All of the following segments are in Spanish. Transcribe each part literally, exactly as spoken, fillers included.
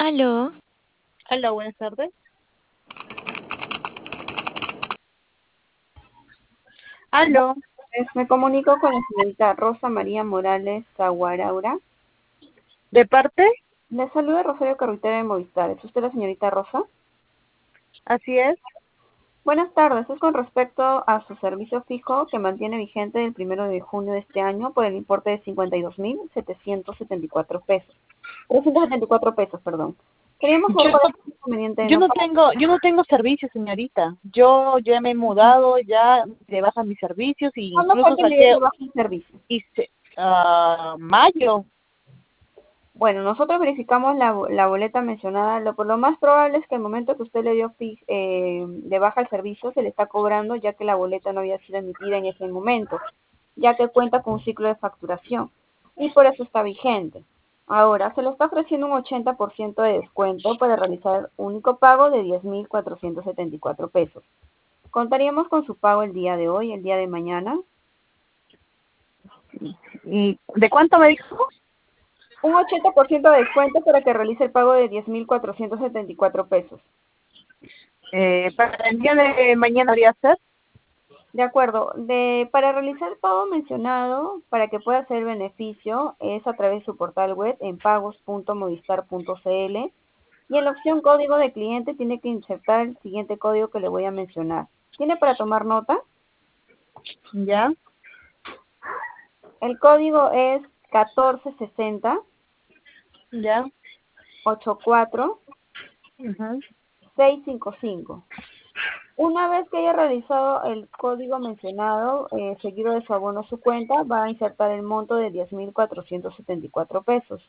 Aló, Hola, buenas tardes. Aló, Es- Me comunico con la señorita Rosa María Morales Zaguaraura. ¿de parte? Le saluda Rosario Carruitera de Movistar. ¿Es usted la señorita Rosa? Así es. Buenas tardes. Es con respecto a su servicio fijo que mantiene vigente el primero de junio de este año por el importe de cincuenta y dos mil setecientos setenta y cuatro pesos. trescientos setenta y cuatro pesos, perdón. Queríamos saber Yo cuál no, es el inconveniente de yo no no pagar. tengo, yo no tengo servicio, señorita. Yo ya me he mudado, ya de baja mis servicios e ¿Cuándo fue incluso que le dio saqué, de baja el servicio? hice, ah, mayo. Bueno, nosotros verificamos la, bo- la boleta mencionada. Lo, por lo más probable es que el momento que usted le dio fi- eh, de baja el servicio se le está cobrando ya que la boleta no había sido emitida en ese momento, ya que cuenta con un ciclo de facturación y por eso está vigente. Ahora, se le está ofreciendo un ochenta por ciento de descuento para realizar único pago de diez mil cuatrocientos setenta y cuatro pesos. Contaríamos con su pago el día de hoy, el día de mañana. ¿Y de cuánto me dijo? Un ochenta por ciento de descuento para que realice el pago de diez mil cuatrocientos setenta y cuatro pesos. Eh, para el día de mañana podría ser. De acuerdo. De, para realizar el pago mencionado, para que pueda hacer el beneficio, es a través de su portal web en pagos punto movistar punto cl y en la opción código de cliente tiene que insertar el siguiente código que le voy a mencionar. ¿Tiene para tomar nota? Ya, El código es catorce sesenta ya. ochenta y cuatro Ujú. seiscientos cincuenta y cinco. Una vez que haya realizado el código mencionado, eh, seguido de su abono a su cuenta, va a insertar el monto de diez mil cuatrocientos setenta y cuatro pesos.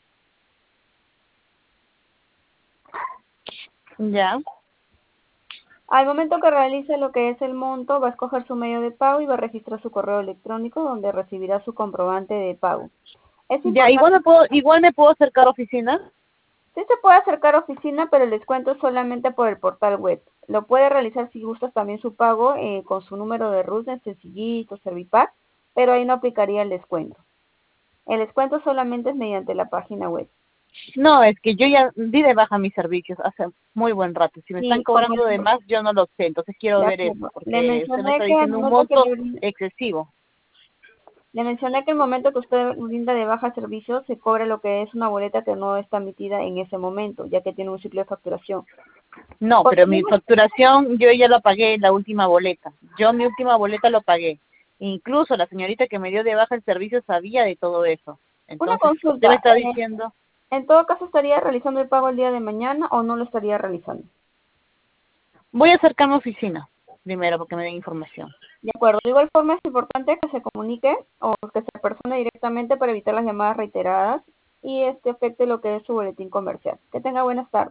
Ya. Al momento que realice lo que es el monto, va a escoger su medio de pago y va a registrar su correo electrónico donde recibirá su comprobante de pago. Es Ya, igual importante, me puedo, igual me puedo acercar a oficina. sí se puede acercar a oficina, pero el descuento es solamente por el portal web. Lo puede realizar si gustas también su pago eh, con su número de RUT en Sencillito, Servipack, pero ahí no aplicaría el descuento. El descuento solamente es mediante la página web. No, es que yo ya di de baja mis servicios hace muy buen rato. Si me están Sí, como cobrando de le, más, yo no lo sé. Entonces quiero de ver eso, acuerdo. Le porque usted me mencioné está que al diciendo un momento que le monto brin- excesivo. Le mencioné que el momento que usted brinda de baja servicio se cobra lo que es una boleta que no está emitida en ese momento, ya que tiene un ciclo de facturación. No, pero mi Posteriormente, facturación yo ya la pagué, la última boleta. Yo mi última boleta lo pagué. Incluso la señorita que me dio de baja el servicio sabía de todo eso. una Entonces, usted me consulta. está eh, diciendo, en todo caso, ¿estaría realizando el pago el día de mañana o no lo estaría realizando? voy a acercarme a mi oficina primero porque me den información. De acuerdo. De igual forma, es importante que se comunique o que se persone directamente para evitar las llamadas reiteradas y este afecte lo que es su boletín comercial. Que tenga buenas tardes.